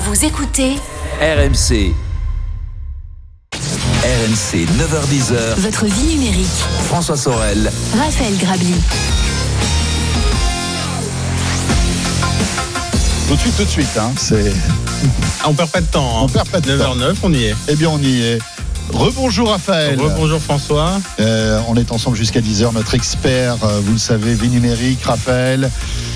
Vous écoutez RMC. RMC 9h-10h. Votre vie numérique. François Sorel. Raphaël Grabli. Tout de suite, hein. On perd pas de temps. On perd pas de 9h09, on y est. Eh bien, on y est. Rebonjour Raphaël. Rebonjour François. On est ensemble jusqu'à 10h. Notre expert, vous le savez, vie numérique, Raphaël.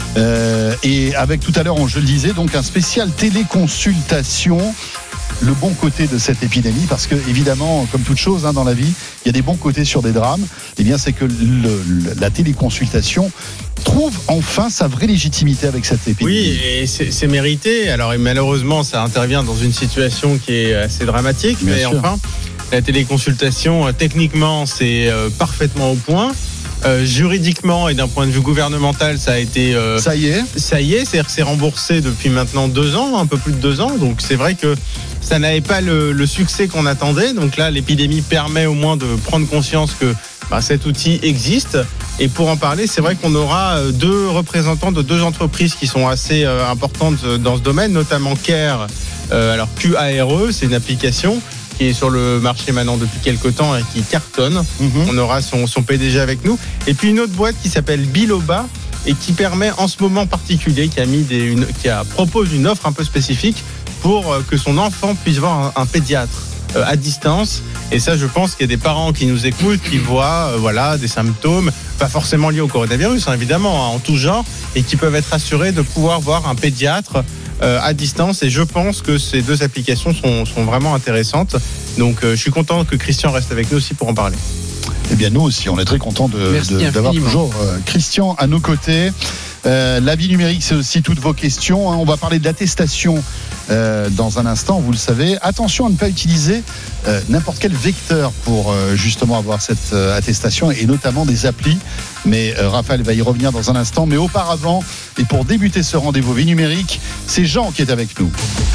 Et avec tout à l'heure, je le disais, donc un spécial téléconsultation. Le bon côté de cette épidémie, parce que évidemment, comme toute chose dans la vie, il y a des bons côtés sur des drames. Eh bien, c'est que la téléconsultation trouve enfin sa vraie légitimité avec cette épidémie. Oui, et c'est mérité. Alors, malheureusement, ça intervient dans une situation qui est assez dramatique, Bien mais sûr. enfin, la téléconsultation, techniquement, c'est parfaitement au point. Juridiquement et d'un point de vue gouvernemental, ça a été. Ça y est. C'est-à-dire que c'est remboursé depuis maintenant 2 ans, un peu plus de 2 ans. Donc c'est vrai que ça n'avait pas le succès qu'on attendait. Donc là, l'épidémie permet au moins de prendre conscience que cet outil existe. Et pour en parler, c'est vrai qu'on aura 2 représentants de 2 entreprises qui sont assez importantes dans ce domaine, notamment Care. Alors QARE, c'est une application qui est sur le marché maintenant depuis quelques temps et qui cartonne. On aura son PDG avec nous. Et puis une autre boîte qui s'appelle Biloba et qui permet en ce moment particulier, qui propose une offre un peu spécifique pour que son enfant puisse voir un pédiatre à distance. Et ça, je pense qu'il y a des parents qui nous écoutent, qui voient des symptômes, pas forcément liés au coronavirus, évidemment, en tout genre, et qui peuvent être assurés de pouvoir voir un pédiatre à distance. Et je pense que ces 2 applications sont vraiment intéressantes. Donc je suis content que Christian reste avec nous aussi pour en parler. Eh bien, nous aussi, on est très contents d'avoir toujours Christian à nos côtés. La vie numérique, c'est aussi toutes vos questions. On va parler de l'attestation dans un instant, vous le savez. Attention à ne pas utiliser n'importe quel vecteur pour justement avoir cette attestation, et notamment des applis. Mais Raphaël va y revenir dans un instant. Mais auparavant, et pour débuter ce rendez-vous vie numérique, c'est Jean qui est avec nous.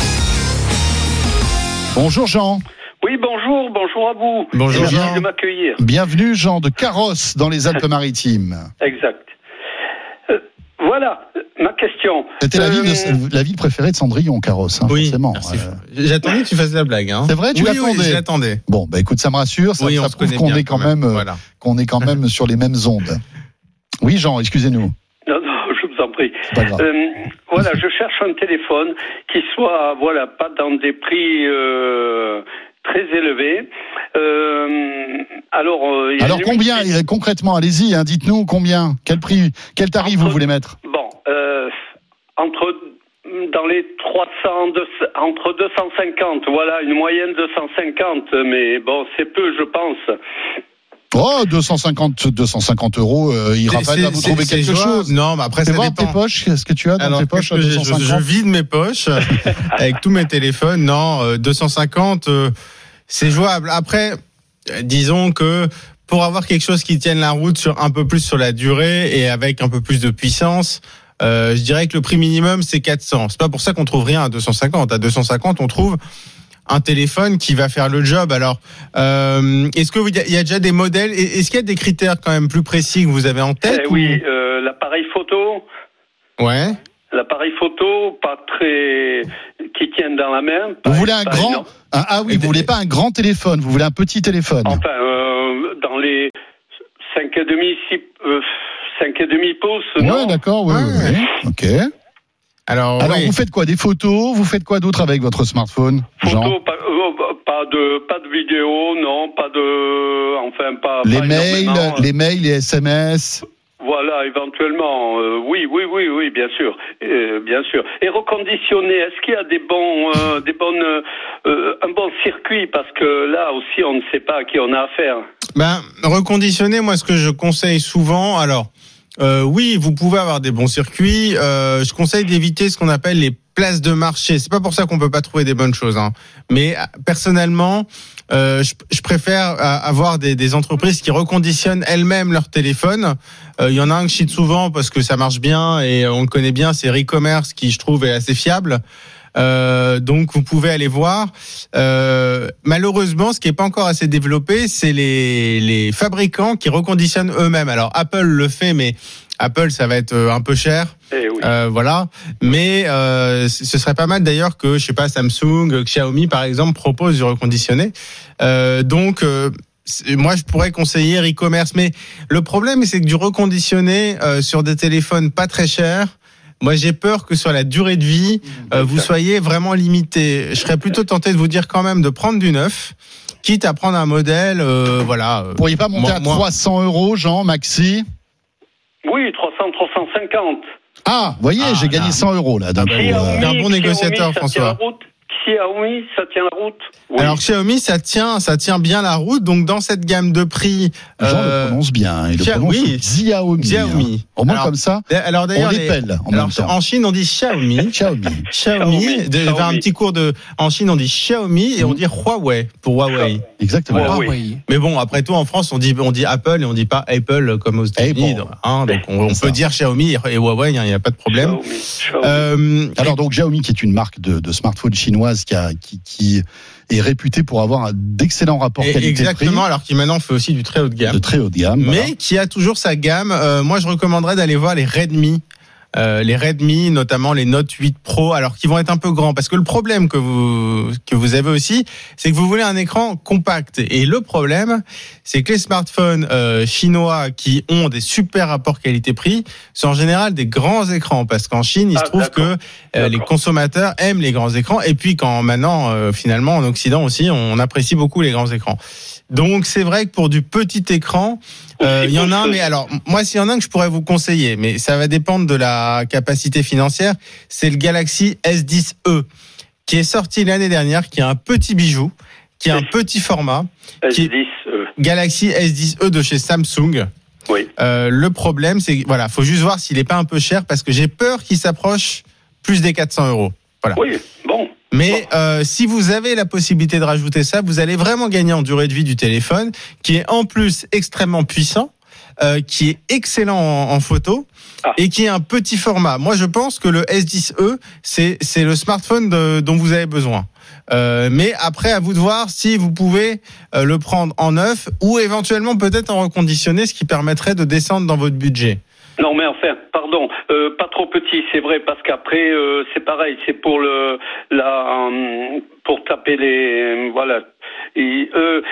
Bonjour Jean. Oui, bonjour à vous. Bonjour Merci Jean. de m'accueillir. Bienvenue Jean de Carrosse dans les Alpes-Maritimes. Exact. Voilà, ma question. C'était la ville préférée de Cendrillon, Carrosse, Oui, forcément. merci. J'attendais que tu fasses la blague. C'est vrai, tu l'attendais. Oui, je l'attendais. Bon, écoute, ça me rassure, ça prouve qu'on est quand même sur les mêmes ondes. Oui, Jean, excusez-nous. Non, je vous en prie. C'est pas grave. Je cherche un téléphone qui soit, pas dans des prix très élevés. Alors combien, concrètement, allez-y, dites-nous combien, quel prix, quel tarif vous voulez mettre? Bon, dans les 300, entre 250, une moyenne 250, mais bon, c'est peu, je pense. Oh, 250 euros, Raphaël va vous trouver quelque chose. Non, mais après, ça voir dépend. Tes poches, qu'est-ce que tu as dans tes poches à 250? Je vide mes poches avec tous mes téléphones. Non, 250, c'est jouable. Après, disons que pour avoir quelque chose qui tienne la route sur un peu plus sur la durée et avec un peu plus de puissance, je dirais que le prix minimum, c'est 400. C'est pas pour ça qu'on trouve rien à 250. À 250, on trouve un téléphone qui va faire le job. Alors, est-ce que il y a déjà des modèles? Est-ce qu'il y a des critères quand même plus précis que vous avez en tête? Oui, l'appareil photo. Ouais. L'appareil photo, pas très, qui tienne dans la main. Vous voulez un grand? Vous voulez pas un grand téléphone, vous voulez un petit téléphone. Enfin, dans les 5,5 pouces. Ouais, non d'accord, oui. Ok. Alors vous faites quoi? Des photos? Vous faites quoi d'autre avec votre smartphone, Jean? Photo, pas de vidéo, non, pas les mails, les SMS. Voilà, éventuellement, oui, bien sûr. Et reconditionner, est-ce qu'il y a un bon circuit, parce que là aussi, on ne sait pas à qui on a affaire. Reconditionner, moi, ce que je conseille souvent, oui, vous pouvez avoir des bons circuits. Je conseille d'éviter ce qu'on appelle les places de marché. C'est pas pour ça qu'on peut pas trouver des bonnes choses, mais personnellement, je préfère avoir des entreprises qui reconditionnent elles-mêmes leur téléphone. Il y en a un que je cite souvent parce que ça marche bien et on le connaît bien, c'est Recommerce, qui je trouve est assez fiable. Donc vous pouvez aller voir. Malheureusement, ce qui est pas encore assez développé, c'est les fabricants qui reconditionnent eux-mêmes. Alors Apple le fait, mais Apple, ça va être un peu cher. Eh oui. Voilà. Mais ce serait pas mal d'ailleurs que, je sais pas, Samsung, Xiaomi par exemple propose du reconditionné. Moi, je pourrais conseiller e-commerce, mais le problème, c'est que du reconditionné sur des téléphones pas très chers, moi, j'ai peur que sur la durée de vie, vous soyez vraiment limité. Je serais plutôt tenté de vous dire quand même de prendre du neuf, quitte à prendre un modèle, voilà. Vous pourriez pas monter à 300 €, Jean, maxi? Oui, 300, 350. Ah, vous voyez, j'ai gagné 100 € là. D'un coup, t'es un bon négociateur, François. Xiaomi, ça tient la route. Oui. Alors Xiaomi, ça tient bien la route. Donc dans cette gamme de prix, Jean le prononce bien. Il le prononce Xiaomi. Xiaomi. Hein. Au moins comme ça. Alors d'ailleurs, on l'épelle en même temps. En Chine, on dit Xiaomi. Xiaomi. Un petit cours de. En Chine, on dit Xiaomi et on dit Huawei pour Huawei. Exactement. Huawei. Mais bon, après tout, en France, on dit Apple et on dit pas Apple comme aux États-Unis. Hein, donc on peut dire Xiaomi et Huawei, il n'y a pas de problème. Alors donc Xiaomi, qui est une marque de smartphone chinoise qui est réputée pour avoir d'excellents rapports qualité-prix. Exactement, alors qui maintenant fait aussi du très haut de gamme. De très haut de gamme. Mais voilà. Qui a toujours sa gamme. Moi, je recommanderais d'aller voir les Redmi. Les Redmi, notamment les Note 8 Pro, alors qui vont être un peu grands, parce que le problème que vous avez aussi, c'est que vous voulez un écran compact. Et le problème, c'est que les smartphones chinois qui ont des super rapports qualité-prix sont en général des grands écrans, parce qu'en Chine, il se trouve que les consommateurs aiment les grands écrans, et puis quand maintenant, finalement, en Occident aussi, on apprécie beaucoup les grands écrans. Donc c'est vrai que pour du petit écran, il y en a un, mais alors moi s'il y en a un que je pourrais vous conseiller, mais ça va dépendre de la capacité financière, c'est le Galaxy S10e qui est sorti l'année dernière, qui est un petit bijou, qui est un petit format, Galaxy S10e de chez Samsung. Oui. Le problème, c'est voilà, faut juste voir s'il est pas un peu cher, parce que j'ai peur qu'il s'approche plus des 400 €. Voilà. Oui, bon. Mais si vous avez la possibilité de rajouter ça, vous allez vraiment gagner en durée de vie du téléphone, qui est en plus extrêmement puissant, qui est excellent en photo et qui est un petit format. Moi, je pense que le S10e, c'est le smartphone dont vous avez besoin. Mais après, à vous de voir si vous pouvez le prendre en neuf ou éventuellement peut-être en reconditionné, ce qui permettrait de descendre dans votre budget. Non, mais enfin, pardon, pas trop petit, c'est vrai, parce qu'après, c'est pareil, c'est pour pour taper les, voilà. Y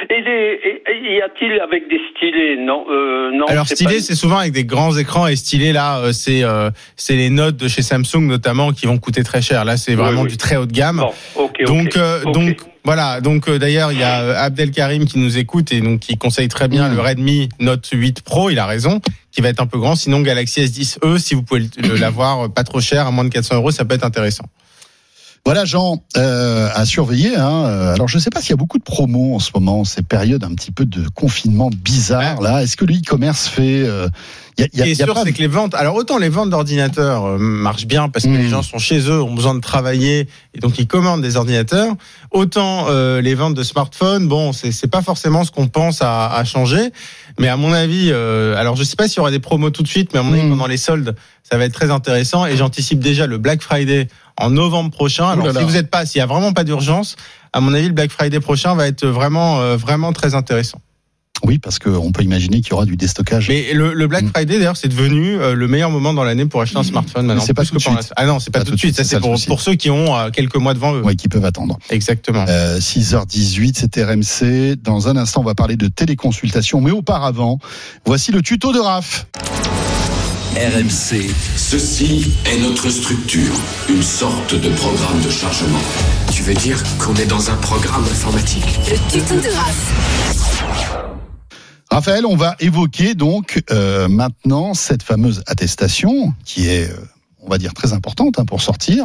a-t-il avec des stylés? Non, non. Alors stylé, c'est souvent avec des grands écrans, et stylé là, c'est les Note de chez Samsung notamment qui vont coûter très cher. Là, c'est vraiment du très haut de gamme. Bon, donc voilà. Donc d'ailleurs, il y a Abdelkarim qui nous écoute et donc qui conseille très bien le Redmi Note 8 Pro. Il a raison, qui va être un peu grand. Sinon, Galaxy S10e, si vous pouvez l'avoir pas trop cher, à moins de 400 €, ça peut être intéressant. Voilà, Jean, à surveiller. Alors, je ne sais pas s'il y a beaucoup de promos en ce moment, ces périodes un petit peu de confinement bizarre. Là, est-ce que le e-commerce fait c'est que les ventes. Alors autant les ventes d'ordinateurs marchent bien parce que les gens sont chez eux, ont besoin de travailler et donc ils commandent des ordinateurs. Autant les ventes de smartphones, bon, c'est pas forcément ce qu'on pense à changer. Mais à mon avis, alors je sais pas s'il y aura des promos tout de suite, mais à mon avis pendant les soldes, ça va être très intéressant. Et j'anticipe déjà le Black Friday en novembre prochain. Alors s'il y a vraiment pas d'urgence, à mon avis le Black Friday prochain va être vraiment très intéressant. Oui, parce qu'on peut imaginer qu'il y aura du déstockage. Mais le Black Friday, d'ailleurs, c'est devenu le meilleur moment dans l'année pour acheter un smartphone maintenant. Mais c'est pas tout de suite. Ah non, c'est pas tout de suite. Ça, c'est pour ceux qui ont quelques mois devant eux. Oui, qui peuvent attendre. Exactement. 6h18, c'est RMC. Dans un instant, on va parler de téléconsultation. Mais auparavant, voici le tuto de Raph. RMC. Ceci est notre structure, une sorte de programme de chargement. Tu veux dire qu'on est dans un programme informatique? Le tuto de Raph. Raphaël, on va évoquer donc maintenant cette fameuse attestation qui est, on va dire, très importante pour sortir.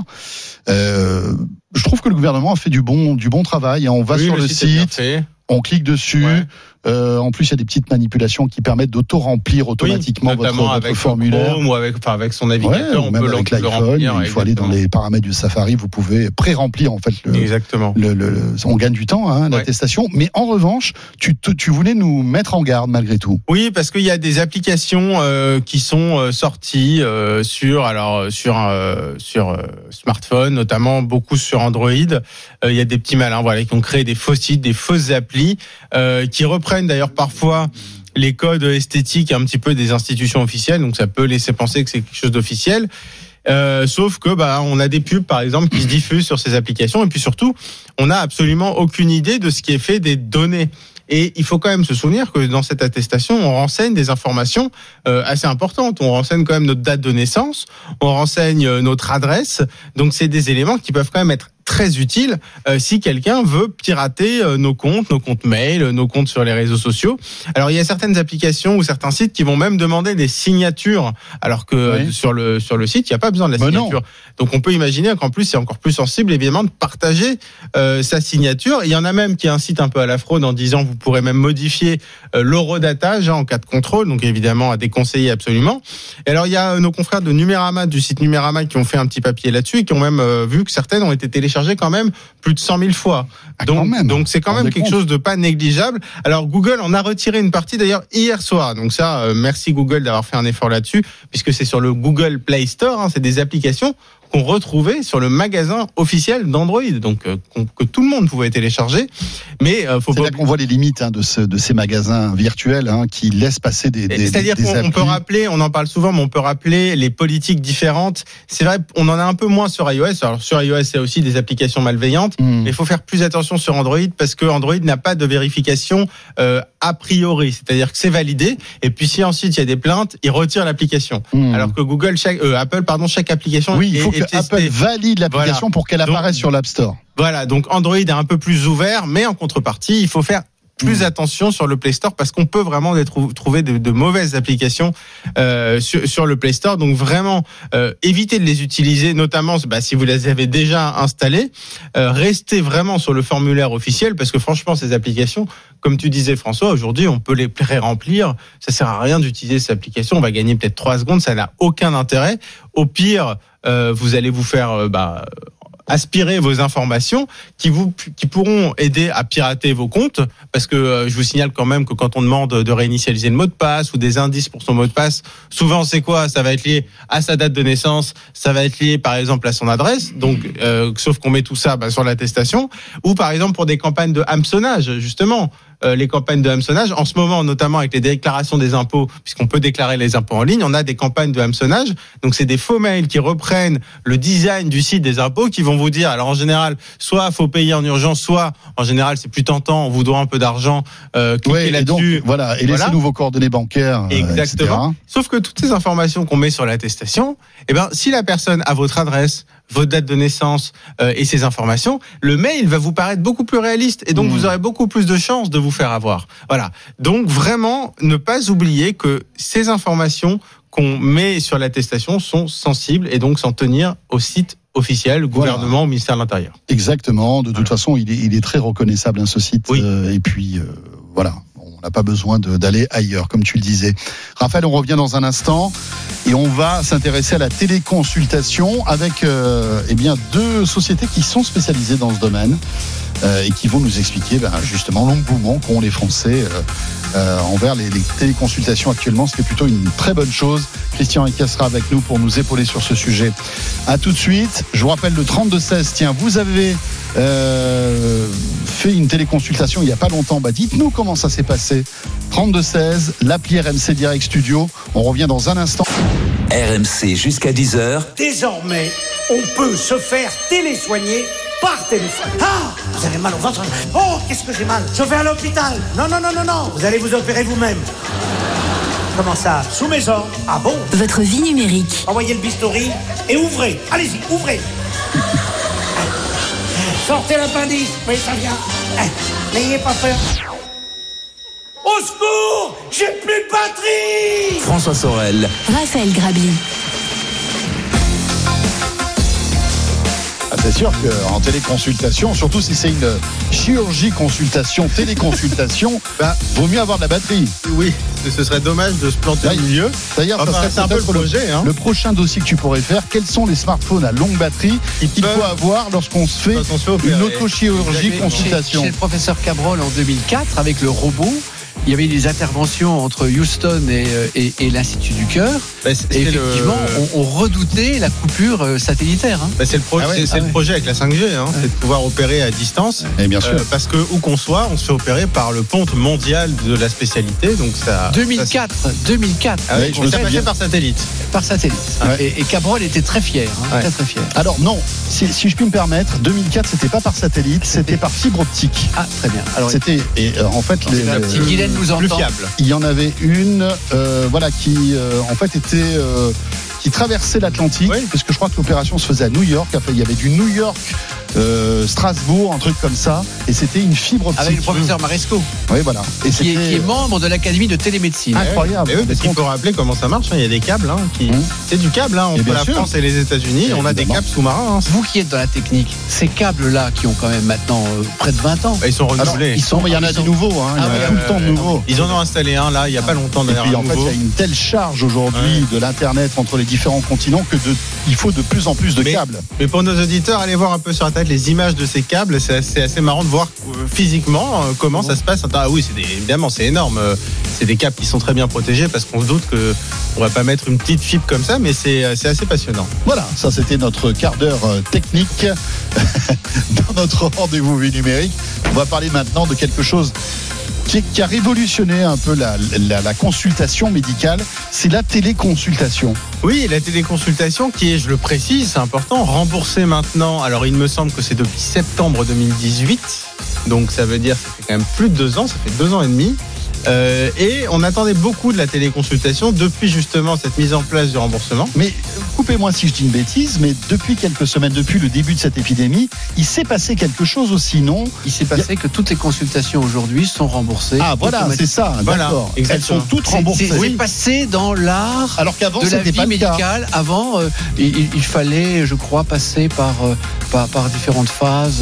Je trouve que le gouvernement a fait du bon travail. On va sur le site, on clique dessus. Ouais. En plus, il y a des petites manipulations qui permettent d'auto-remplir automatiquement votre formulaire. Chrome, ou avec son navigateur, on peut avec l'iPhone. Il faut aller dans les paramètres du Safari. Vous pouvez pré-remplir en fait. Exactement. On gagne du temps, l'attestation. Mais en revanche, tu voulais nous mettre en garde malgré tout. Oui, parce qu'il y a des applications qui sont sorties sur smartphone, notamment beaucoup sur Android. Il y a des petits malins, qui ont créé des faux sites, des fausses applis qui reprennent d'ailleurs parfois les codes esthétiques un petit peu des institutions officielles, donc ça peut laisser penser que c'est quelque chose d'officiel. Sauf que on a des pubs par exemple qui se diffusent sur ces applications et puis surtout on n'a absolument aucune idée de ce qui est fait des données. Et il faut quand même se souvenir que dans cette attestation, on renseigne des informations assez importantes. On renseigne quand même notre date de naissance, on renseigne notre adresse. Donc c'est des éléments qui peuvent quand même être très utile si quelqu'un veut pirater nos comptes mail, nos comptes sur les réseaux sociaux. Alors il y a certaines applications ou certains sites qui vont même demander des signatures, alors que sur le site il n'y a pas besoin de la signature. Donc on peut imaginer qu'en plus c'est encore plus sensible évidemment de partager sa signature. Il y en a même qui incitent un peu à la fraude en disant vous pourrez même modifier l'horodatage en cas de contrôle, donc évidemment à déconseiller absolument. Et alors il y a nos confrères de Numérama, du site Numérama, qui ont fait un petit papier là-dessus et qui ont même vu que certaines ont été téléchargées quand même plus de 100 000 fois. Donc c'est quand même quelque chose de pas négligeable. Alors Google en a retiré une partie d'ailleurs hier soir. Donc ça, merci Google d'avoir fait un effort là-dessus, puisque c'est sur le Google Play Store, c'est des applications qu'on retrouvait sur le magasin officiel d'Android, donc que tout le monde pouvait télécharger. Mais faut c'est là qu'on voit les limites de ces magasins virtuels qui laissent passer des c'est-à-dire qu'on peut rappeler, on en parle souvent, mais on peut rappeler les politiques différentes. C'est vrai, on en a un peu moins sur iOS. Alors sur iOS, il y a aussi des applications malveillantes, mais il faut faire plus attention sur Android parce que Android n'a pas de vérification a priori, c'est-à-dire que c'est validé. Et puis si ensuite il y a des plaintes, il retire l'application. Alors que Apple, chaque application il faut que Apple valide l'application pour qu'elle apparaisse sur l'App Store. Voilà, donc Android est un peu plus ouvert, mais en contrepartie, il faut faire plus attention sur le Play Store parce qu'on peut vraiment trouver de mauvaises applications sur le Play Store. Donc vraiment, évitez de les utiliser, notamment si vous les avez déjà installées. Restez vraiment sur le formulaire officiel parce que franchement, ces applications, comme tu disais François, aujourd'hui, on peut les pré-remplir. Ça sert à rien d'utiliser ces applications. On va gagner peut-être 3 secondes. Ça n'a aucun intérêt. Au pire, vous allez vous faire aspirer vos informations qui pourront aider à pirater vos comptes, parce que je vous signale quand même que quand on demande de réinitialiser le mot de passe ou des indices pour son mot de passe, souvent c'est quoi ? Ça va être lié à sa date de naissance, ça va être lié par exemple à son adresse, donc sauf qu'on met tout ça sur l'attestation, ou par exemple pour des campagnes de hameçonnage, justement. Les campagnes de hameçonnage, en ce moment notamment avec les déclarations des impôts, puisqu'on peut déclarer les impôts en ligne, on a des campagnes de hameçonnage, donc c'est des faux mails qui reprennent le design du site des impôts, qui vont vous dire, alors en général, soit faut payer en urgence, soit en général c'est plus tentant, on vous doit un peu d'argent, cliquez là-dessus. Et laissez-nous vos coordonnées bancaires. Exactement. Sauf que toutes ces informations qu'on met sur l'attestation, si la personne a votre adresse, votre date de naissance et ces informations, le mail va vous paraître beaucoup plus réaliste et donc vous aurez beaucoup plus de chances de vous faire avoir. Voilà. Donc vraiment, ne pas oublier que ces informations qu'on met sur l'attestation sont sensibles et donc s'en tenir au site officiel, le gouvernement, au ministère de l'Intérieur. Exactement. De toute façon, il est très reconnaissable, ce site. Oui. Et puis, voilà. On n'a pas besoin d'aller ailleurs, comme tu le disais. Raphaël, on revient dans un instant et on va s'intéresser à la téléconsultation avec 2 sociétés qui sont spécialisées dans ce domaine et qui vont nous expliquer justement l'engouement qu'ont les Français envers les téléconsultations actuellement, ce qui est plutôt une très bonne chose. Christian Eckes sera avec nous pour nous épauler sur ce sujet. À tout de suite. Je vous rappelle le 32-16. Tiens, vous avez fait une téléconsultation il n'y a pas longtemps. Dites-nous comment ça s'est passé. 32-16, l'appli RMC Direct Studio. On revient dans un instant. RMC jusqu'à 10h. Désormais, on peut se faire télésoigner par téléphone. Ah, vous avez mal au ventre. Oh, qu'est-ce que j'ai mal. Je vais à l'hôpital. Non. Vous allez vous opérer vous-même. Comment ça ? Sous mes ordres. Ah bon ? Votre vie numérique. Envoyez le bistouri et ouvrez. Allez-y, ouvrez. Sortez l'appendice. Oui, ça vient. N'ayez pas peur. Au secours ! J'ai plus de batterie ! François Sorel. Raphaël Grabli. C'est sûr qu'en téléconsultation, surtout si c'est une chirurgie consultation, téléconsultation, vaut mieux avoir de la batterie. Oui, ce serait dommage de se planter au milieu. D'ailleurs, ça serait un peu le projet. Le prochain dossier que tu pourrais faire, quels sont les smartphones à longue batterie qu'il faut avoir lorsqu'on se fait une autochirurgie consultation? Chez le professeur Cabrol en 2004, avec le robot, il y avait des interventions entre Houston et l'Institut du Cœur. Et effectivement, on redoutait la coupure satellitaire. C'est le projet avec la 5G, c'est de pouvoir opérer à distance. Et bien sûr. Parce que où qu'on soit, on se fait opérer par le ponte mondial de la spécialité. Donc ça. 2004. Ah oui, ça passait par satellite. Par satellite. Ouais. Et Cabrol était très fier. Très très fier. Alors non, si je puis me permettre, 2004 c'était pas par satellite, c'était par fibre optique. Ah très bien. Alors c'était en fait si Guylaine nous entend. Plus fiable. Il y en avait une qui en fait était qui traversait l'Atlantique, parce que je crois que l'opération se faisait à New York. Après il y avait du New York Strasbourg, un truc comme ça, et c'était une fibre optique. Avec le professeur Maresco. Oui, voilà. Et qui est membre de l'Académie de télémédecine. Incroyable. Parce qu'il faut rappeler comment ça marche. Il y a des câbles c'est du câble entre la France et les États-Unis. On a des câbles sous-marins. Vous qui êtes dans la technique, ces câbles-là qui ont quand même maintenant près de 20 ans. Ils sont renouvelés. Il y en a des nouveaux. Il y a tout le temps de nouveaux. Ils en ont installé un là, il n'y a pas longtemps. Et puis en fait, il y a une telle charge aujourd'hui de l'Internet entre les différents continents il faut de plus en plus de câbles. Mais pour nos auditeurs, allez voir un peu sur Internet les images de ces câbles. C'est assez marrant de voir physiquement comment ça se passe. Ah oui, évidemment, c'est énorme. C'est des câbles qui sont très bien protégés parce qu'on se doute qu'on va pas mettre une petite fibre comme ça, mais c'est assez passionnant. Voilà, ça c'était notre quart d'heure technique dans notre rendez-vous vie numérique. On va parler maintenant de quelque chose qui a révolutionné un peu la consultation médicale, c'est la téléconsultation. Oui, la téléconsultation qui est, je le précise, c'est important, remboursée maintenant. Alors il me semble que c'est depuis septembre 2018, donc ça veut dire que ça fait quand même plus de 2 ans, ça fait 2 ans et demi. Et on attendait beaucoup de la téléconsultation depuis justement cette mise en place du remboursement. Mais coupez-moi si je dis une bêtise, mais depuis quelques semaines, depuis le début de cette épidémie, il s'est passé quelque chose aussi, non ? Il s'est passé que toutes les consultations aujourd'hui sont remboursées. Ah voilà, c'est ça, d'accord. Elles sont toutes remboursées. C'est passé dans l'art alors qu'avant, de la c'était vie pas médicale. Avant, il fallait, je crois, passer par différentes phases.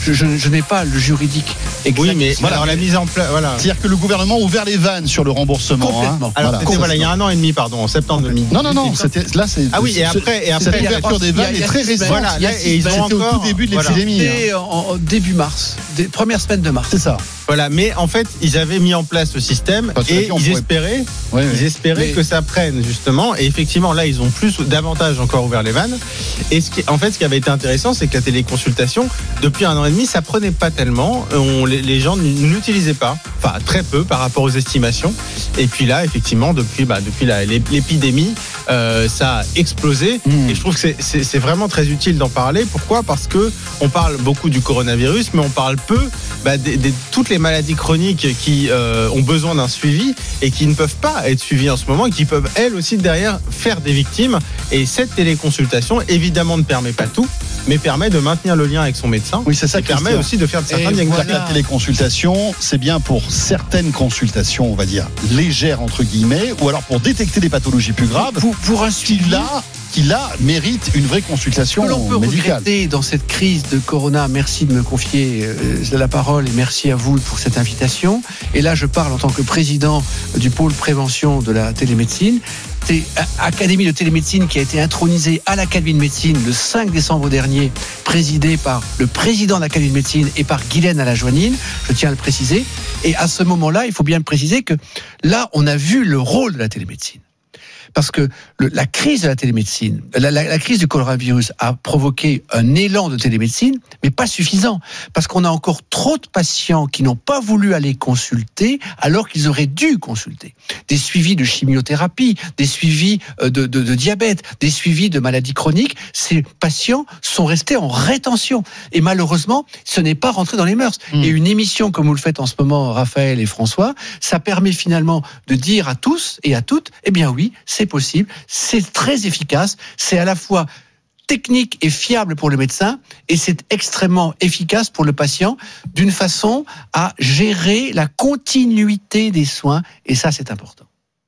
Je n'ai pas le juridique exact. Oui, mais alors la mise en place, voilà. C'est-à-dire que le gouvernement a ouvert les vannes sur le remboursement. Complètement. Alors il y a 1 an et demi, en septembre 2018. Non, c'était là, c'est. Ah oui, et après cette ouverture des vannes est très récente. Voilà, et ils ont encore au tout début de l'épidémie. C'était en début mars, première semaine de mars. C'est ça. Voilà, mais en fait, ils avaient mis en place le système et ils espéraient que ça prenne justement. Et effectivement, là, ils ont davantage encore ouvert les vannes. Et ce qui avait été intéressant, c'est que la téléconsultation, depuis 1 an et demi, ça prenait pas tellement. Les gens ne l'utilisaient pas, enfin très peu par rapport aux estimations. Et puis là, effectivement, depuis l'épidémie, ça a explosé. Et je trouve que c'est vraiment très utile d'en parler. Pourquoi ? Parce que on parle beaucoup du coronavirus, mais on parle peu de toutes les maladies chroniques qui ont besoin d'un suivi et qui ne peuvent pas être suivies en ce moment et qui peuvent elles aussi derrière faire des victimes. Et cette téléconsultation évidemment ne permet pas tout, mais permet de maintenir le lien avec son médecin. Oui, c'est ça. Permet aussi de faire certains diagnostics. La téléconsultation, c'est bien pour certaines consultations, on va dire légères entre guillemets, ou alors pour détecter des pathologies plus graves. Pour un suivi qui là mérite une vraie consultation médicale. Que l'on peut regretter dans cette crise de Corona, merci de me confier la parole et merci à vous pour cette invitation. Et là, je parle en tant que président du pôle prévention de la télémédecine. C'est Académie de télémédecine qui a été intronisée à l'Académie de médecine le 5 décembre dernier, présidée par le président de l'Académie de médecine et par Guylaine Alajoinine, je tiens à le préciser. Et à ce moment-là, il faut bien le préciser que là, on a vu le rôle de la télémédecine. Parce que la crise de la télémédecine, la crise du coronavirus a provoqué un élan de télémédecine, mais pas suffisant. Parce qu'on a encore trop de patients qui n'ont pas voulu aller consulter alors qu'ils auraient dû consulter. Des suivis de chimiothérapie, des suivis de diabète, des suivis de maladies chroniques. Ces patients sont restés en rétention. Et malheureusement, ce n'est pas rentré dans les mœurs. Et une émission comme vous le faites en ce moment, Raphaël et François, ça permet finalement de dire à tous et à toutes, eh bien oui, c'est possible, c'est très efficace, c'est à la fois technique et fiable pour le médecin et c'est extrêmement efficace pour le patient d'une façon à gérer la continuité des soins et ça c'est important.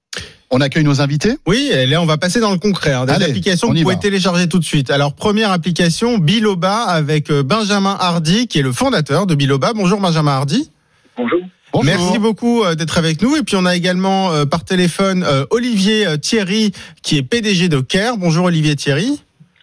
On accueille nos invités ? Oui, et là on va passer dans le concret. Des applications que vous pouvez télécharger tout de suite. Alors première application, Biloba avec Benjamin Hardy qui est le fondateur de Biloba. Bonjour Benjamin Hardy. Bonjour. Bonjour. Merci beaucoup d'être avec nous. Et puis on a également par téléphone Olivier Thierry qui est PDG de Care. Bonjour Olivier Thierry.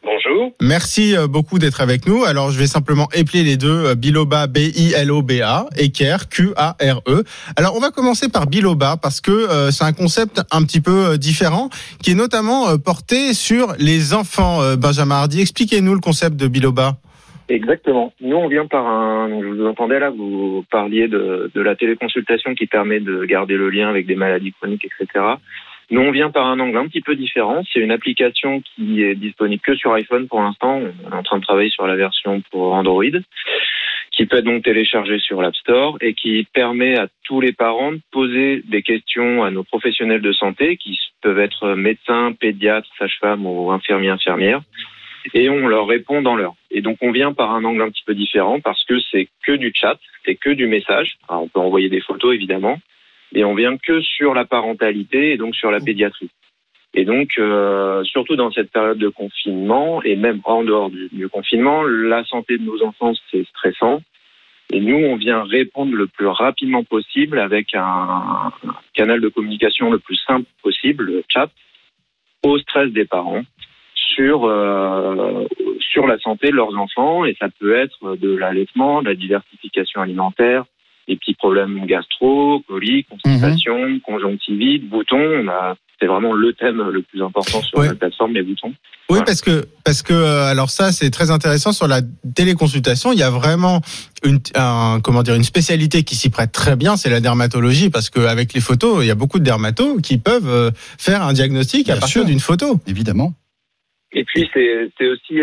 Bonjour. Merci beaucoup d'être avec nous. Alors, je vais simplement épeler les deux. Biloba, B-I-L-O-B-A, et Care, Q-A-R-E. Alors, on va commencer par Biloba parce que c'est un concept un petit peu différent qui est notamment porté sur les enfants. Benjamin Hardy, expliquez-nous le concept de Biloba. Exactement. Nous, on vient par je vous entendais là, vous parliez de la téléconsultation qui permet de garder le lien avec des maladies chroniques, etc. Nous, on vient par un angle un petit peu différent. C'est une application qui est disponible que sur iPhone pour l'instant. On est en train de travailler sur la version pour Android, qui peut être donc téléchargée sur l'App Store et qui permet à tous les parents de poser des questions à nos professionnels de santé, qui peuvent être médecins, pédiatres, sages-femmes ou infirmières, et on leur répond dans l'heure. Et donc, on vient par un angle un petit peu différent parce que c'est que du chat, c'est que du message. Alors, on peut envoyer des photos, évidemment. Et on vient que sur la parentalité et donc sur la pédiatrie. Et donc, surtout dans cette période de confinement, et même en dehors du confinement, la santé de nos enfants, c'est stressant. Et nous, on vient répondre le plus rapidement possible avec un canal de communication le plus simple possible, le chat, au stress des parents sur la santé de leurs enfants. Et ça peut être de l'allaitement, de la diversification alimentaire, des petits problèmes gastro, coliques, constipation, conjonctivite, boutons. C'est vraiment le thème le plus important sur la plateforme, les boutons. Oui, voilà. parce que alors ça, c'est très intéressant sur la téléconsultation. Il y a vraiment une spécialité qui s'y prête très bien, c'est la dermatologie, parce qu'avec les photos, il y a beaucoup de dermatos qui peuvent faire un diagnostic à partir d'une photo. Évidemment. Et puis c'est aussi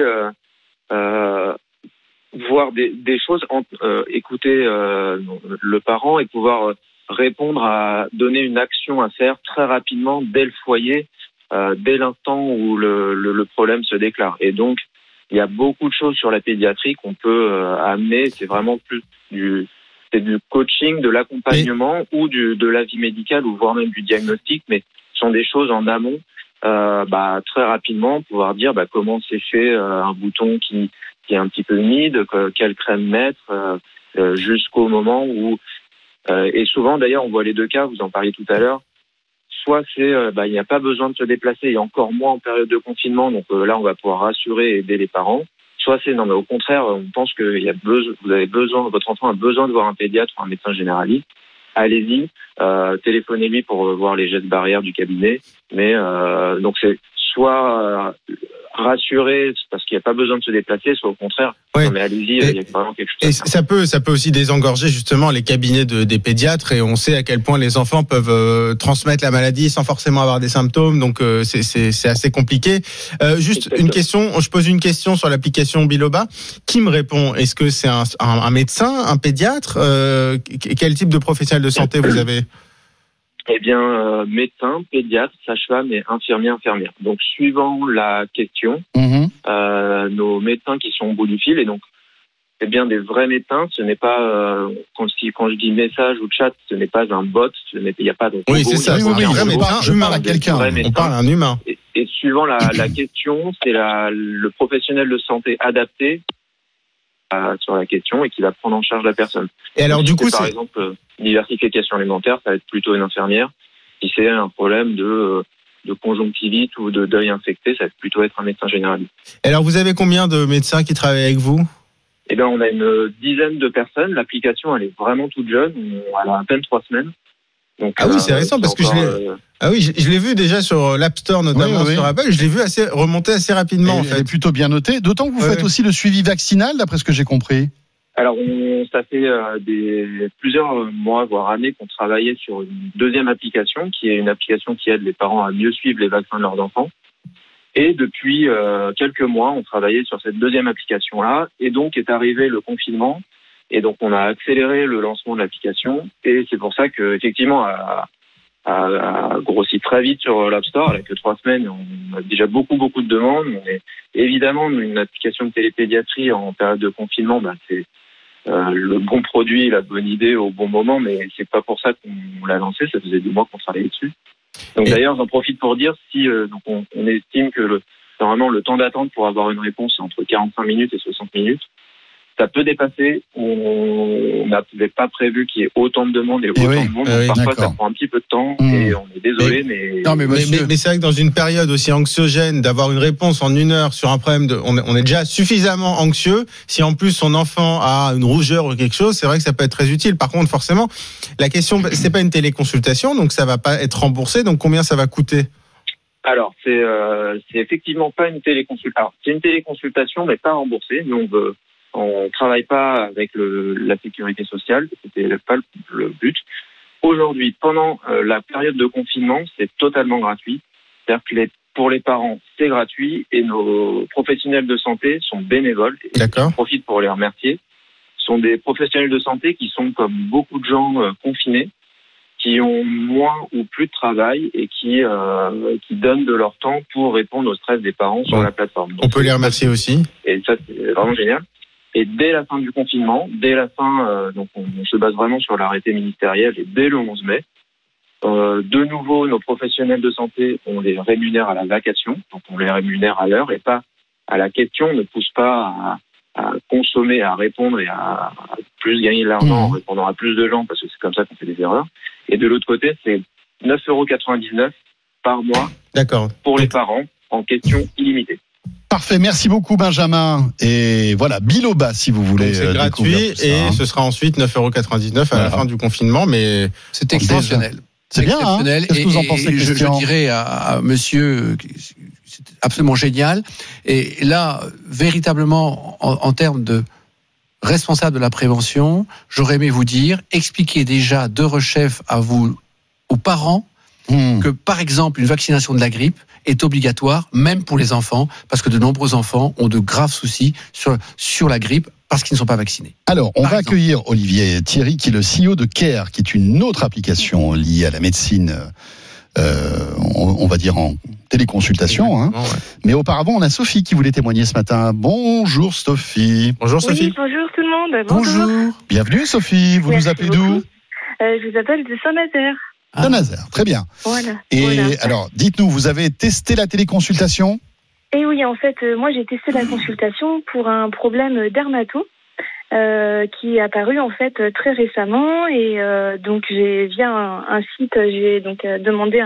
voir des choses, écouter le parent et pouvoir répondre donner une action à faire très rapidement dès le foyer, dès l'instant où le problème se déclare. Et donc, il y a beaucoup de choses sur la pédiatrie qu'on peut amener. C'est vraiment plus du coaching, de l'accompagnement ou de l'avis médical ou voire même du diagnostic, mais ce sont des choses en amont. Très rapidement, pouvoir dire comment sécher un bouton qui est un petit peu humide, quelle crème mettre, jusqu'au moment où... et souvent, d'ailleurs, on voit les deux cas, vous en parliez tout à l'heure, soit c'est il n'y a pas besoin de se déplacer, et encore moins en période de confinement, donc là, on va pouvoir rassurer et aider les parents, soit c'est non, mais au contraire, on pense que votre enfant a besoin de voir un pédiatre ou un médecin généraliste. Allez-y, téléphonez-lui pour voir les gestes barrières du cabinet. Mais donc c'est soit rassurer parce qu'il n'y a pas besoin de se déplacer, soit au contraire, non mais allez-y, il y a vraiment quelque chose. Et ça peut aussi désengorger justement les cabinets des pédiatres, et on sait à quel point les enfants peuvent transmettre la maladie sans forcément avoir des symptômes, donc c'est assez compliqué. Juste une question, je pose une question sur l'application Biloba. Qui me répond? Est-ce que c'est un médecin, un pédiatre? Quel type de professionnel de santé vous avez? Eh bien, médecin, pédiatre, sage-femme et infirmière. Donc, suivant la question, nos médecins qui sont au bout du fil, et donc, c'est bien des vrais médecins. Ce n'est pas, quand je dis message ou chat, ce n'est pas un bot, il n'y a pas de... Oui, c'est ça, je parle à quelqu'un, on parle à un humain. Et suivant la question, c'est le professionnel de santé adapté sur la question et qui va prendre en charge la personne. Et alors, du coup, par exemple, diversification alimentaire, ça va être plutôt une infirmière. Si c'est un problème de conjonctivite ou de deuil infecté, ça va plutôt être un médecin généraliste. Et alors, vous avez combien de médecins qui travaillent avec vous? Eh bien, on a une dizaine de personnes. L'application, elle est vraiment toute jeune. Elle a à peine 3 semaines. Donc, oui, c'est récent parce que je l'ai vu déjà sur l'App Store, notamment sur Apple. Je l'ai vu remonter assez rapidement. Elle est plutôt bien notée. D'autant que vous faites aussi le suivi vaccinal, d'après ce que j'ai compris. Alors, ça fait plusieurs mois, voire années, qu'on travaillait sur une deuxième application, qui est une application qui aide les parents à mieux suivre les vaccins de leurs enfants. Et depuis quelques mois, on travaillait sur cette deuxième application-là. Et donc, est arrivé le confinement. Et donc, on a accéléré le lancement de l'application. Et c'est pour ça que, effectivement, a grossi très vite sur l'App Store. Elle a que 3 semaines. On a déjà beaucoup de demandes. On est évidemment une application de télépédiatrie en période de confinement. C'est le bon produit, la bonne idée au bon moment, mais c'est pas pour ça qu'on l'a lancé. Ça faisait 2 mois qu'on travaillait dessus. Donc d'ailleurs, j'en profite pour dire donc on estime que normalement le temps d'attente pour avoir une réponse est entre 45 minutes et 60 minutes. ça peut dépasser. On n'avait pas prévu qu'il y ait autant de demandes et autant de monde. Parfois, ça prend un petit peu de temps et on est désolé, mais c'est vrai que dans une période aussi anxiogène, d'avoir une réponse en 1 heure sur un problème, on est déjà suffisamment anxieux. Si en plus son enfant a une rougeur ou quelque chose, c'est vrai que ça peut être très utile. Par contre, forcément, la question, c'est pas une téléconsultation, donc ça va pas être remboursé. Donc combien ça va coûter ? Alors, c'est effectivement pas une téléconsultation. Alors, c'est une téléconsultation, mais pas remboursée. Nous, on travaille pas avec la sécurité sociale. C'était pas le but. Aujourd'hui, pendant la période de confinement, c'est totalement gratuit. C'est-à-dire que pour les parents, c'est gratuit et nos professionnels de santé sont bénévoles. D'accord. Je profite pour les remercier. Ce sont des professionnels de santé qui sont, comme beaucoup de gens confinés, qui ont moins ou plus de travail et qui donnent de leur temps pour répondre au stress des parents sur la plateforme. Donc, on peut les remercier aussi. Et ça, c'est vraiment génial. Et dès la fin du confinement, donc on se base vraiment sur l'arrêté ministériel, et dès le 11 mai, de nouveau, nos professionnels de santé, on les rémunère à la vacation, donc on les rémunère à l'heure et pas à la question. On ne pousse pas à consommer, à répondre et à plus gagner de l'argent en répondant à plus de gens, parce que c'est comme ça qu'on fait des erreurs. Et de l'autre côté, c'est 9,99 € par mois. D'accord. Pour les parents, en question illimitée. Parfait, merci beaucoup Benjamin. Et voilà, Biloba si vous voulez. Donc c'est gratuit et ce sera ensuite 9,99 € à la fin du confinement, mais c'est exceptionnel. C'est bien, hein ? Qu'est-ce que vous en pensez, Christian ? Je dirais à monsieur, c'est absolument génial. Et là, véritablement, en termes de responsable de la prévention, j'aurais aimé vous dire, expliquez déjà de rechef aux parents, que par exemple une vaccination de la grippe est obligatoire même pour les enfants, parce que de nombreux enfants ont de graves soucis sur la grippe parce qu'ils ne sont pas vaccinés. Alors, on va accueillir Olivier Thierry, qui est le CEO de Care, qui est une autre application liée à la médecine, on va dire en téléconsultation. Hein. Ouais. Mais auparavant, on a Sophie qui voulait témoigner ce matin. Bonjour Sophie. Bonjour Sophie. Oui, bonjour tout le monde. Bonjour. Bienvenue Sophie. Vous nous appelez d'où ? Je vous appelle de Saint-Nazaire. Saint-Nazaire, très bien. Voilà. Et alors, dites-nous, vous avez testé la téléconsultation ? Et oui, en fait, moi j'ai testé la consultation pour un problème dermato qui est apparu en fait très récemment, et donc j'ai via un site, j'ai donc demandé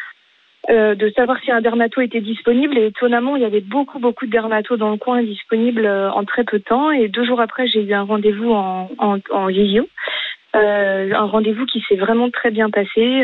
de savoir si un dermato était disponible, et étonnamment il y avait beaucoup de dermatos dans le coin disponibles en très peu de temps, et 2 jours après j'ai eu un rendez-vous en visio. Un rendez-vous qui s'est vraiment très bien passé.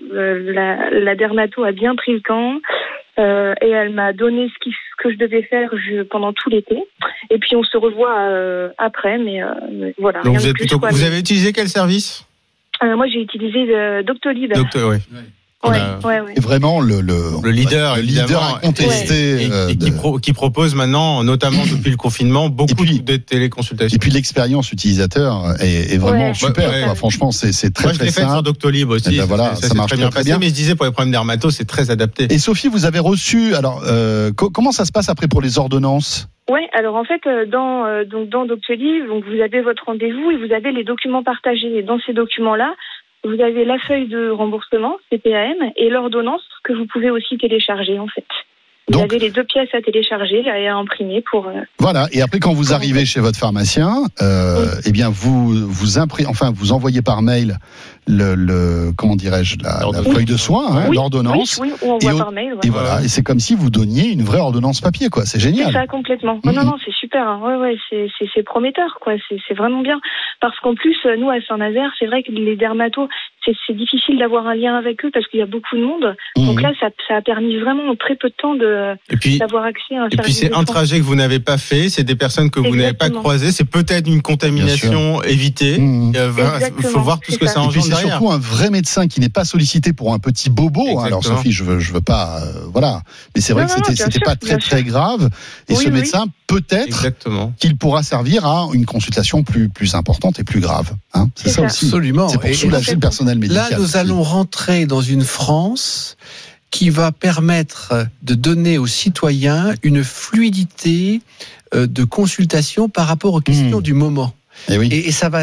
La dermato a bien pris le temps et elle m'a donné ce que je devais faire pendant tout l'été. Et puis on se revoit après, mais voilà. Donc vous avez utilisé quel service ? Moi j'ai utilisé Doctolib. Oui. Ouais. Et vraiment le leader, incontesté qui propose maintenant, notamment depuis le confinement, beaucoup de téléconsultations. Et puis l'expérience utilisateur est vraiment super. Quoi. Franchement, c'est très Moi, je l'ai fait sur Doctolib aussi. Ben voilà, ça marche très bien. Mais je disais pour les problèmes dermato, c'est très adapté. Et Sophie, vous avez reçu. Alors, comment ça se passe après pour les ordonnances ? Oui, alors en fait, dans Doctolib, donc vous avez votre rendez-vous et vous avez les documents partagés. Et dans ces documents-là, vous avez la feuille de remboursement, CPAM, et l'ordonnance que vous pouvez aussi télécharger, en fait. Vous avez les 2 pièces à télécharger et à imprimer pour... Voilà, et après, quand vous arrivez chez votre pharmacien, eh bien, vous envoyez par mail comment dirais-je, la feuille de soins, l'ordonnance. Oui, on envoie par mail. Et voilà, et c'est comme si vous donniez une vraie ordonnance papier, quoi. C'est génial. C'est ça, complètement. Non, c'est super. Hein. Ouais, c'est prometteur, quoi. C'est vraiment bien. Parce qu'en plus, nous, à Saint-Nazaire, c'est vrai que les dermatos, c'est difficile d'avoir un lien avec eux parce qu'il y a beaucoup de monde. Donc là, ça a permis vraiment en très peu de temps d'avoir accès à un service. Et puis c'est un trajet que vous n'avez pas fait, c'est des personnes que vous n'avez pas croisées, c'est peut-être une contamination évitée. Il faut voir tout ce que ça engendre derrière. C'est surtout un vrai médecin qui n'est pas sollicité pour un petit bobo. Alors Sophie, je veux pas, voilà. Mais c'est vrai que c'était pas très grave. Et ce médecin, peut-être qu'il pourra servir à une consultation plus importante et plus grave. Hein, c'est ça aussi. Absolument. C'est pour soulager le personnel médical. Là, nous allons rentrer dans une France qui va permettre de donner aux citoyens une fluidité de consultation par rapport aux questions du moment. Et ça va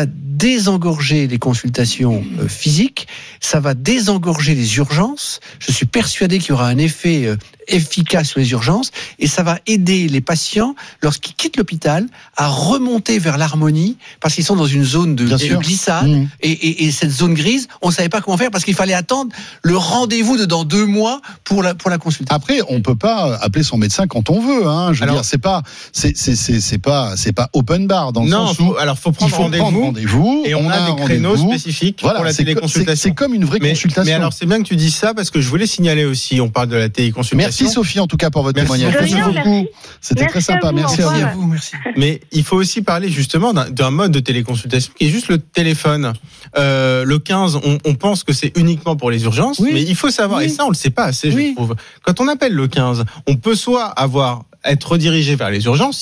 désengorger les consultations physiques, ça va désengorger les urgences. Je suis persuadé qu'il y aura un effet efficace sur les urgences et ça va aider les patients lorsqu'ils quittent l'hôpital à remonter vers l'harmonie parce qu'ils sont dans une zone de glissade et cette zone grise, on savait pas comment faire parce qu'il fallait attendre le rendez-vous de dans 2 mois pour la consultation. Après, on peut pas appeler son médecin quand on veut, hein. Je veux dire, c'est pas open bar dans le sens où faut prendre rendez-vous et on a des créneaux spécifiques pour la téléconsultation. C'est comme une vraie consultation. Mais alors c'est bien que tu dises ça parce que je voulais signaler aussi, on parle de la téléconsultation. Merci Sophie en tout cas pour votre témoignage. Merci beaucoup. C'était très sympa. Merci à vous. Merci. Mais il faut aussi parler justement d'un mode de téléconsultation qui est juste le téléphone. Le 15, on pense que c'est uniquement pour les urgences, mais il faut savoir, et ça on le sait pas assez, je trouve. Quand on appelle le 15, on peut soit être redirigé vers les urgences,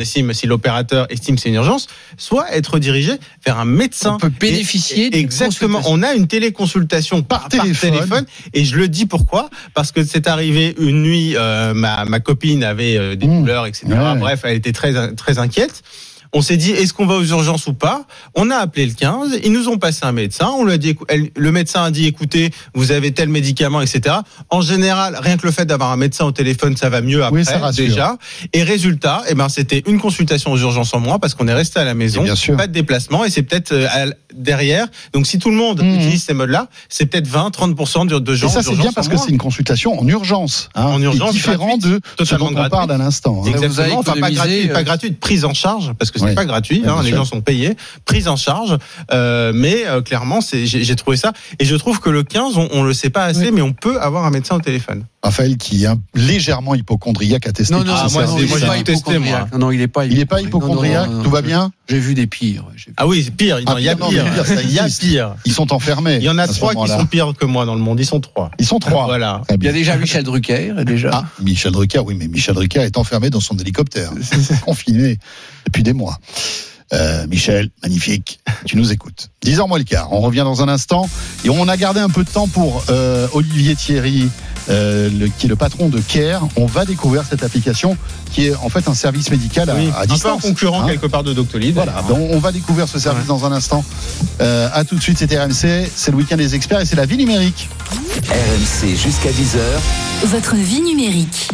si l'opérateur estime que c'est une urgence, soit être redirigé vers un médecin. On peut bénéficier exactement. On a une téléconsultation par téléphone. Et je le dis pourquoi? Parce que c'est arrivé une nuit, ma copine avait des douleurs, etc. Ouais. Bref, elle était très, très inquiète. On s'est dit, est-ce qu'on va aux urgences ou pas? On a appelé le 15, ils nous ont passé un médecin, on lui a dit, le médecin a dit, écoutez, vous avez tel médicament, etc. En général, rien que le fait d'avoir un médecin au téléphone, ça va mieux après, déjà. Et résultat, c'était une consultation aux urgences en moins parce qu'on est resté à la maison, pas de déplacement, et c'est peut-être derrière. Donc si tout le monde utilise ces modes-là, c'est peut-être 20-30% de gens. Et ça, c'est bien parce que c'est une consultation en urgence. Hein, en urgence, différent de ce dont on parle à l'instant. Hein. Exactement, enfin pas gratuite, prise en charge, parce que c'est pas gratuit, les gens sont payés, prise en charge, mais clairement, j'ai trouvé ça, et je trouve que le 15, on le sait pas assez, mais on peut avoir un médecin au téléphone. Raphaël, qui est légèrement hypochondriaque, a testé. Non, moi j'ai testé, moi. Non, il est pas hypochondriaque. Tout va bien. J'ai vu des pires. Ah oui, c'est pire. Il y a pire. Ils sont enfermés. Il y en a 3 qui sont pires que moi dans le monde. Ils sont 3. Voilà. Il y a déjà Michel Drucker. Michel Drucker, oui, mais Michel Drucker est enfermé dans son hélicoptère, confiné depuis des mois. Michel, magnifique, tu nous écoutes. 10h moins le quart, on revient dans un instant et on a gardé un peu de temps pour Olivier Thierry, qui est le patron de Care. On va découvrir cette application qui est en fait un service médical à distance. Un peu un concurrent quelque part de Doctolib. Voilà, donc on va découvrir ce service dans un instant. À tout de suite, c'est RMC, c'est le week-end des experts et c'est la vie numérique. RMC jusqu'à 10h. Votre vie numérique.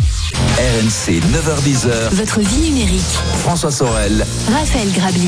RMC 9h-10h. Votre vie numérique. François Sorel. Raphaël Grabli.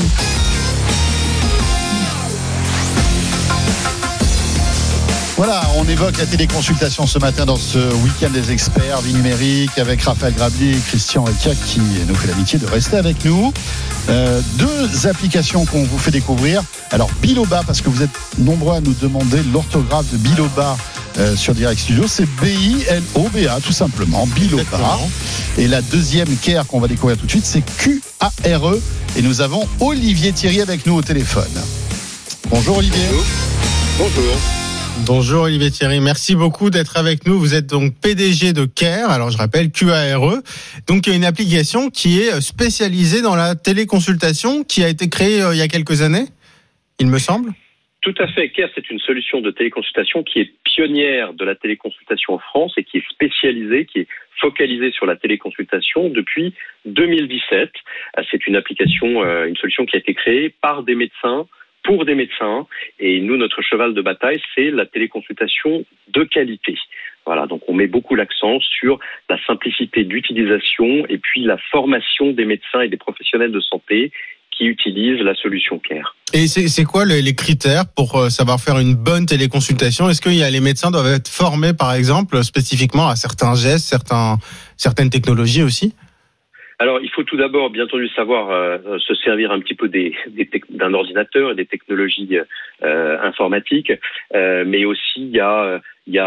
Voilà, on évoque la téléconsultation ce matin dans ce week-end des experts, vie numérique, avec Raphaël Grabli et Christian Requiac qui nous fait l'amitié de rester avec nous. 2 applications qu'on vous fait découvrir. Alors, Biloba, parce que vous êtes nombreux à nous demander l'orthographe de Biloba sur Direct Studio, c'est B-I-L-O-B-A, tout simplement, Biloba. Exactement. Et la deuxième Care qu'on va découvrir tout de suite, c'est Q-A-R-E. Et nous avons Olivier Thierry avec nous au téléphone. Bonjour Olivier. Bonjour. Bonjour Olivier Thierry, merci beaucoup d'être avec nous. Vous êtes donc PDG de Care, alors je rappelle QARE. Donc il y a une application qui est spécialisée dans la téléconsultation qui a été créée il y a quelques années, il me semble. Tout à fait. Care, c'est une solution de téléconsultation qui est pionnière de la téléconsultation en France et qui est spécialisée, qui est focalisée sur la téléconsultation depuis 2017. C'est une application, une solution qui a été créée par des médecins, pour des médecins, et nous, notre cheval de bataille, c'est la téléconsultation de qualité. Voilà, donc on met beaucoup l'accent sur la simplicité d'utilisation et puis la formation des médecins et des professionnels de santé qui utilisent la solution Care. Et c'est quoi les critères pour savoir faire une bonne téléconsultation? Est-ce que les médecins doivent être formés, par exemple, spécifiquement à certains gestes, certaines technologies aussi? Alors, il faut tout d'abord, bien entendu, savoir se servir un petit peu d'un ordinateur et des technologies informatiques, mais aussi il y a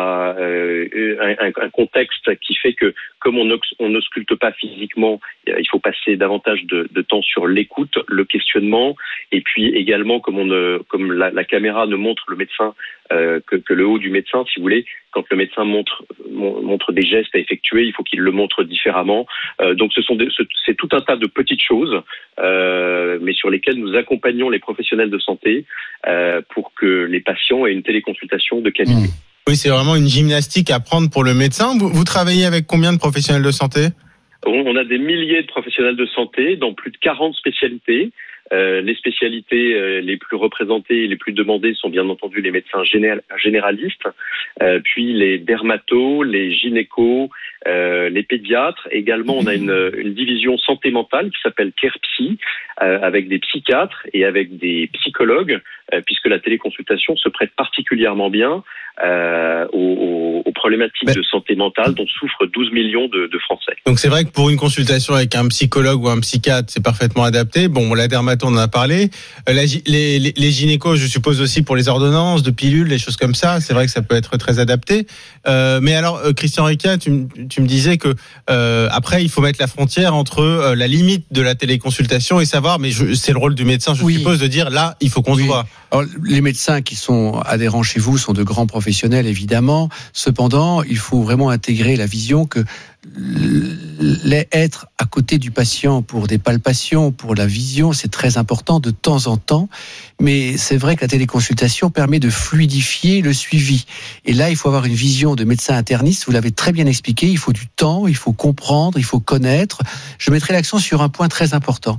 un contexte qui fait que, comme on n'ausculte pas physiquement, il faut passer davantage de temps sur l'écoute, le questionnement, et puis également, comme la caméra ne montre le médecin que le haut du médecin, si vous voulez, quand le médecin montre des gestes à effectuer, il faut qu'il le montre différemment. Donc c'est tout un tas de petites choses, mais sur lesquelles nous accompagnons les professionnels de santé pour que les patients aient une téléconsultation de qualité. Oui, c'est vraiment une gymnastique à prendre pour le médecin. Vous travaillez avec combien de professionnels de santé ? On a des milliers de professionnels de santé dans plus de 40 spécialités. Les spécialités les plus représentées et les plus demandées sont bien entendu les médecins généralistes, puis les dermatos, les gynécos, les pédiatres. Également, on a une division santé mentale qui s'appelle CarePsy, avec des psychiatres et avec des psychologues, puisque la téléconsultation se prête particulièrement bien aux problématiques de santé mentale dont souffrent 12 millions de Français. Donc c'est vrai que pour une consultation avec un psychologue ou un psychiatre, c'est parfaitement adapté. Bon, la dermato, on en a parlé. Les gynécos, je suppose aussi pour les ordonnances de pilules, les choses comme ça, c'est vrai que ça peut être très adapté. Mais alors, Christian Ricard, tu me disais que après, il faut mettre la frontière entre la limite de la téléconsultation et savoir, mais c'est le rôle du médecin, je suppose, de dire là, il faut qu'on se voit. Alors, les médecins qui sont adhérents chez vous sont de grands professionnels, évidemment. Cependant, il faut vraiment intégrer la vision que être à côté du patient pour des palpations, pour la vision, c'est très important de temps en temps. Mais c'est vrai que la téléconsultation permet de fluidifier le suivi. Et là, il faut avoir une vision de médecin interniste. Vous l'avez très bien expliqué. Il faut du temps, il faut comprendre, il faut connaître. Je mettrai l'accent sur un point très important.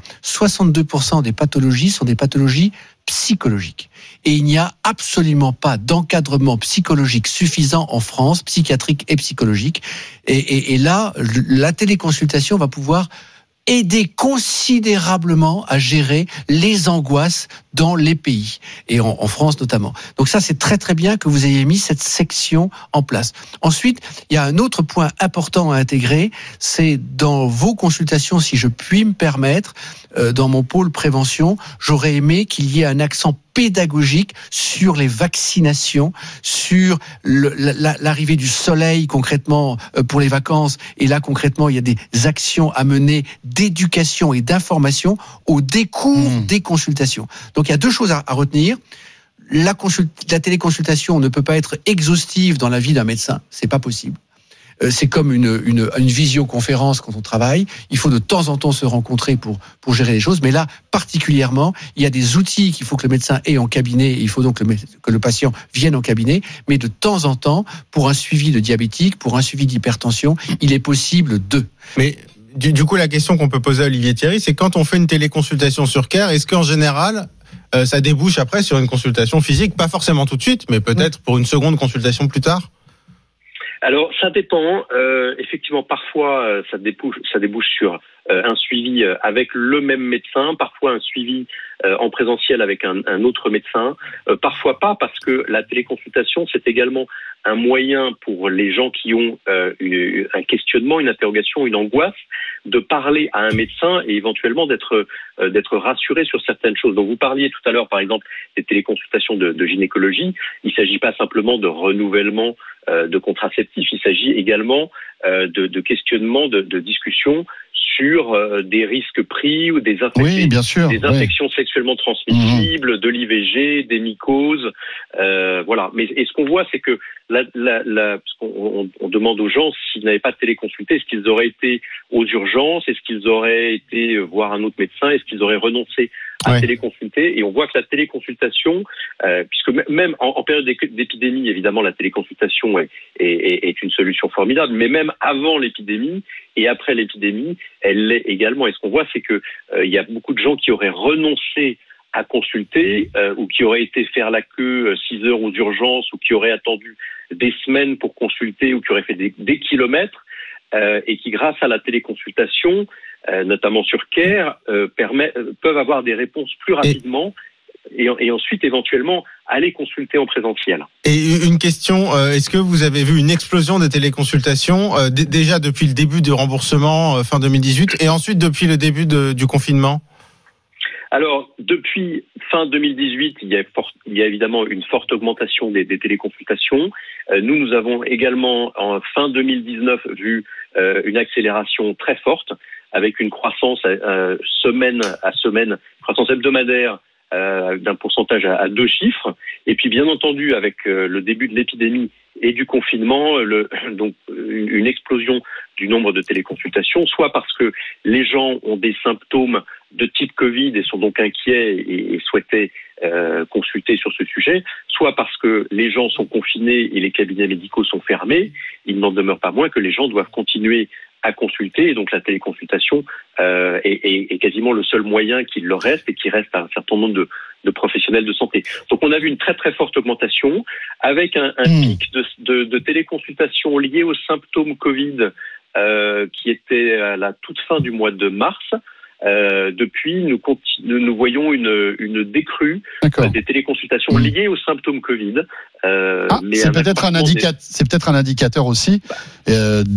62% des pathologies sont des pathologies psychologiques. Et il n'y a absolument pas d'encadrement psychologique suffisant en France, psychiatrique et psychologique. Et là, la téléconsultation va pouvoir aider considérablement à gérer les angoisses dans les pays, et en France notamment. Donc ça, c'est très très bien que vous ayez mis cette section en place. Ensuite, il y a un autre point important à intégrer, c'est dans vos consultations, si je puis me permettre, dans mon pôle prévention, j'aurais aimé qu'il y ait un accent pédagogique sur les vaccinations, sur l'arrivée du soleil concrètement pour les vacances. Et là concrètement, il y a des actions à mener d'éducation et d'information au décours des consultations. Donc il y a deux choses à retenir. La téléconsultation ne peut pas être exhaustive dans la vie d'un médecin, c'est pas possible. C'est comme une visioconférence quand on travaille. Il faut de temps en temps se rencontrer pour gérer les choses. Mais là, particulièrement, il y a des outils qu'il faut que le médecin ait en cabinet. Il faut donc que le patient vienne en cabinet. Mais de temps en temps, pour un suivi de diabétique, pour un suivi d'hypertension, il est possible de... Mais du coup, la question qu'on peut poser à Olivier Thierry, c'est quand on fait une téléconsultation sur Care, est-ce qu'en général, ça débouche après sur une consultation physique? Pas forcément tout de suite, mais peut-être pour une seconde consultation plus tard? Alors, ça dépend. Effectivement, parfois, ça débouche sur un suivi avec le même médecin, parfois un suivi en présentiel avec un autre médecin, parfois pas, parce que la téléconsultation, c'est également un moyen pour les gens qui ont un questionnement, une interrogation, une angoisse, de parler à un médecin et éventuellement d'être rassuré sur certaines choses. Donc, vous parliez tout à l'heure, par exemple, des téléconsultations de gynécologie. Il ne s'agit pas simplement de renouvellement de contraceptifs, il s'agit également de questionnement, de discussion sur des risques pris ou des infections sexuellement transmissibles, de l'IVG, des mycoses, voilà. Mais ce qu'on voit, c'est que parce qu'on demande aux gens s'ils n'avaient pas téléconsulté, est-ce qu'ils auraient été aux urgences, est-ce qu'ils auraient été voir un autre médecin, est-ce qu'ils auraient renoncé à téléconsulter. Et on voit que la téléconsultation, puisque même en période d'épidémie, évidemment, la téléconsultation est une solution formidable, mais même avant l'épidémie et après l'épidémie, elle l'est également. Et ce qu'on voit, c'est que il y a beaucoup de gens qui auraient renoncé à consulter ou qui auraient été faire la queue 6 heures aux urgences ou qui auraient attendu des semaines pour consulter ou qui auraient fait des kilomètres et qui, grâce à la téléconsultation, notamment sur Care, peuvent avoir des réponses plus rapidement et ensuite éventuellement aller consulter en présentiel. Et une question, est-ce que vous avez vu une explosion des téléconsultations déjà depuis le début du remboursement fin 2018 et ensuite depuis le début du confinement? Alors, depuis fin 2018, il y a évidemment une forte augmentation des téléconsultations. Nous avons également, en fin 2019, vu une accélération très forte, avec une croissance semaine à semaine, croissance hebdomadaire d'un pourcentage à 2 chiffres. Et puis, bien entendu, avec le début de l'épidémie et du confinement, donc une explosion du nombre de téléconsultations, soit parce que les gens ont des symptômes de type Covid et sont donc inquiets et souhaitaient consulter sur ce sujet, soit parce que les gens sont confinés et les cabinets médicaux sont fermés. Il n'en demeure pas moins que les gens doivent continuer à consulter, et donc la téléconsultation est quasiment le seul moyen qu'il leur reste et qui reste à un certain nombre de professionnels de santé. Donc on a vu une très très forte augmentation avec un pic de téléconsultation lié aux symptômes Covid qui était à la toute fin du mois de mars. Depuis, nous voyons une décrue des téléconsultations liées aux symptômes Covid. C'est peut-être un indicateur aussi et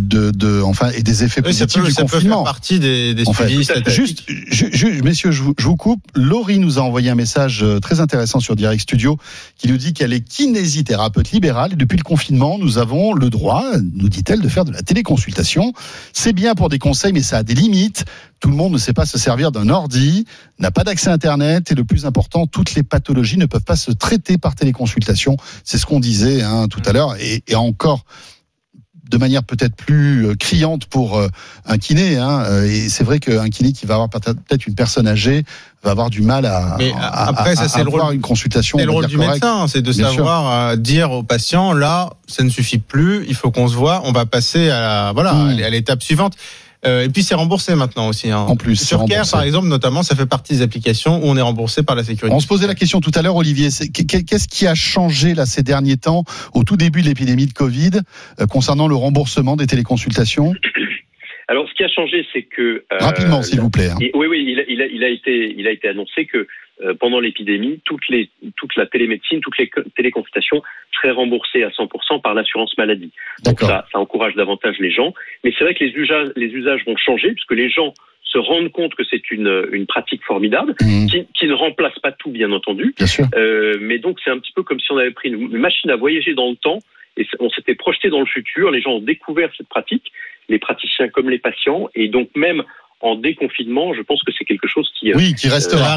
des effets positifs du confinement. Ça peut faire partie des suivis statistiques. Messieurs, je vous coupe. Laurie nous a envoyé un message très intéressant sur Direct Studio qui nous dit qu'elle est kinésithérapeute libérale et depuis le confinement, nous avons le droit, nous dit-elle, de faire de la téléconsultation. C'est bien pour des conseils, mais ça a des limites. Tout le monde ne sait pas se servir d'un ordi, n'a pas d'accès à Internet et le plus important, toutes les pathologies ne peuvent pas se traiter par téléconsultation. C'est ce qu'on disait tout à l'heure et encore de manière peut-être plus criante pour un kiné. Et c'est vrai qu'un kiné qui va avoir peut-être une personne âgée va avoir du mal à avoir une consultation. C'est le rôle du médecin, c'est de savoir dire au patient, là, ça ne suffit plus, il faut qu'on se voit, on va passer à l'étape suivante. Et puis c'est remboursé maintenant aussi. En plus, sur Care, par exemple, notamment, ça fait partie des applications où on est remboursé par la sécurité. On se posait la question tout à l'heure, Olivier. Qu'est-ce qui a changé là ces derniers temps, au tout début de l'épidémie de Covid, concernant le remboursement des téléconsultations ? Alors, ce qui a changé, c'est que rapidement, s'il vous plaît. Oui, il a été annoncé que pendant l'épidémie, toute la télémédecine, toutes les téléconsultations seraient remboursées à 100% par l'assurance maladie. Donc ça encourage davantage les gens. Mais c'est vrai que les usages vont changer puisque les gens se rendent compte que c'est une pratique formidable qui ne remplace pas tout, bien entendu. Bien sûr. Mais donc c'est un petit peu comme si on avait pris une machine à voyager dans le temps et on s'était projeté dans le futur. Les gens ont découvert cette pratique, les praticiens comme les patients, et donc même en déconfinement, je pense que c'est quelque chose qui restera.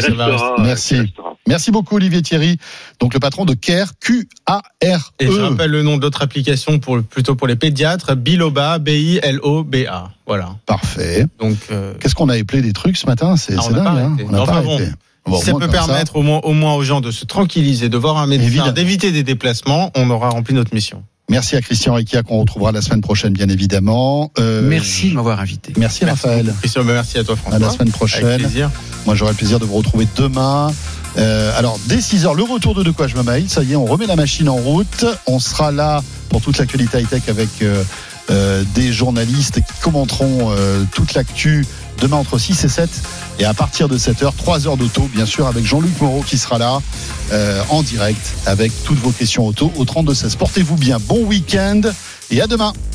Merci beaucoup Olivier Thierry, donc le patron de Care, Q-A-R-E. Et je rappelle le nom de notre application plutôt pour les pédiatres, Biloba, B-I-L-O-B-A. Voilà. Parfait. Donc qu'est-ce qu'on a appelé des trucs ce matin ? C'est dingue. On n'a pas arrêté. Si ça peut permettre au moins aux gens de se tranquilliser, de voir un médecin, d'éviter des déplacements, on aura rempli notre mission. Merci à Christian Rekia qu'on retrouvera la semaine prochaine, bien évidemment. Merci de m'avoir invité. Merci Raphaël. Christian, merci à toi François. À la semaine prochaine. Avec plaisir. Moi j'aurai le plaisir de vous retrouver demain. Alors dès 6h, le retour de quoi je me maille. Ça y est, on remet la machine en route. On sera là pour toute l'actualité high-tech avec des journalistes qui commenteront toute l'actu demain entre 6 et 7. Et à partir de 7h, 3 heures d'auto, bien sûr, avec Jean-Luc Moreau qui sera là en direct avec toutes vos questions auto au 32-16. Portez-vous bien, bon week-end et à demain.